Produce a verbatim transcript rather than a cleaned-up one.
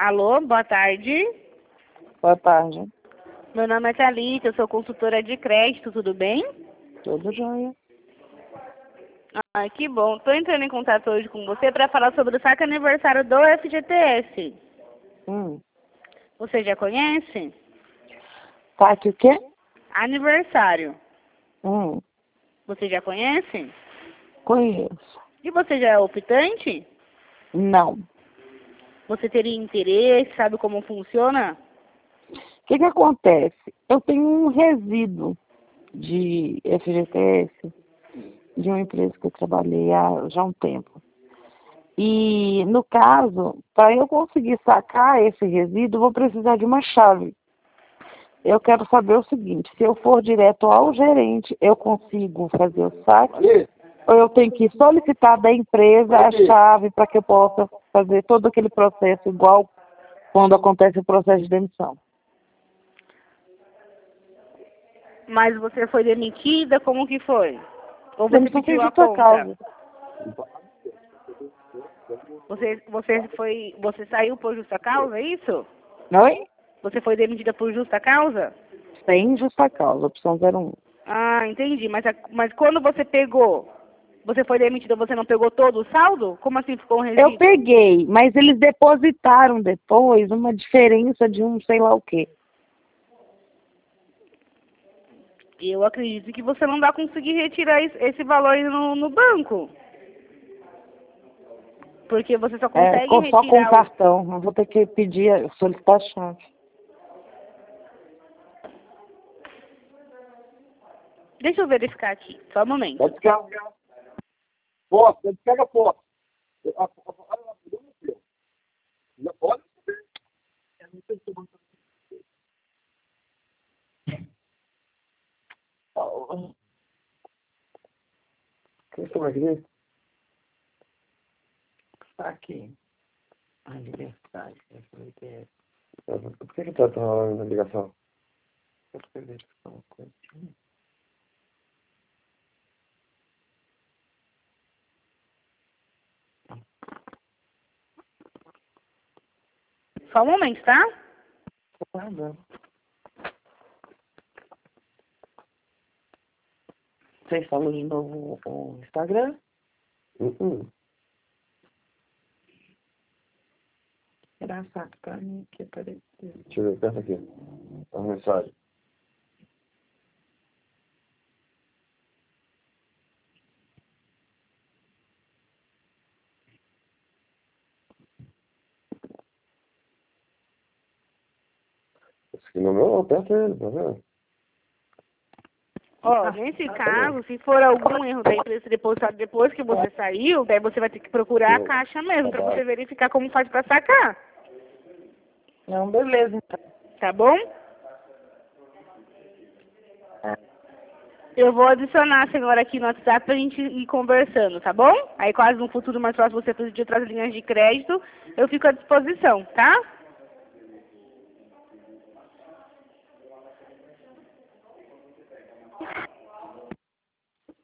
Alô, boa tarde. Boa tarde. Meu nome é Thalita, eu sou consultora de crédito, tudo bem? Tudo jóia. Ah, que bom. Estou entrando em contato hoje com você para falar sobre o saque aniversário do F G T S. Hum. Você já conhece? Saque o quê? Aniversário. Hum. Você já conhece? Conheço. E você já é optante? Não. Você teria interesse, sabe como funciona? O que que acontece? Eu tenho um resíduo de F G T S de uma empresa que eu trabalhei há já um tempo. E, no caso, para eu conseguir sacar esse resíduo, eu vou precisar de uma chave. Eu quero saber o seguinte, se eu for direto ao gerente, eu consigo fazer o saque? Ou eu tenho que solicitar da empresa a chave para que eu possa fazer todo aquele processo igual quando acontece o processo de demissão? Mas você foi demitida, como que foi? Ou você Demissão pediu sem a justa conta? causa. Você, você, foi, você saiu por justa causa, é isso? Oi? Você foi demitida por justa causa? Sem justa causa, opção zero um. Ah, entendi. Mas, a- mas quando você pegou, você foi demitida, você não pegou todo o saldo? Como assim ficou um resíduo? Eu peguei, mas eles depositaram depois uma diferença de um sei lá o quê. Eu acredito que você não vai conseguir retirar es- esse valor aí no, no banco. Porque você só É, consegue com- só com retirar o... cartão. Eu vou ter que pedir, solicitar a chave. Deixa eu verificar aqui, só um momento. Pode descarregar. Foto, você descarga foto. Olha. Que foi aqui? Tá aqui. Aniversário. F G T S. Por que que tá tão na ligação? Eu tô verificando uma coisa. Só um momento, tá? Tô guardando. Você falou de novo o Instagram? Uhum. Engraçado pra mim que apareceu. Deixa eu ver, aperta aqui. A mensagem. Esse aqui não é meu, aperta ele, tá vendo? Ó, nesse caso, se for algum erro da empresa ser depositado depois que você saiu, daí você vai ter que procurar a caixa mesmo, pra você verificar como faz pra sacar. Não, beleza, então. Tá bom? Eu vou adicionar a senhora aqui no WhatsApp pra gente ir conversando, tá bom? Aí, quase no futuro mais próximo você pedir outras linhas de crédito, eu fico à disposição, tá?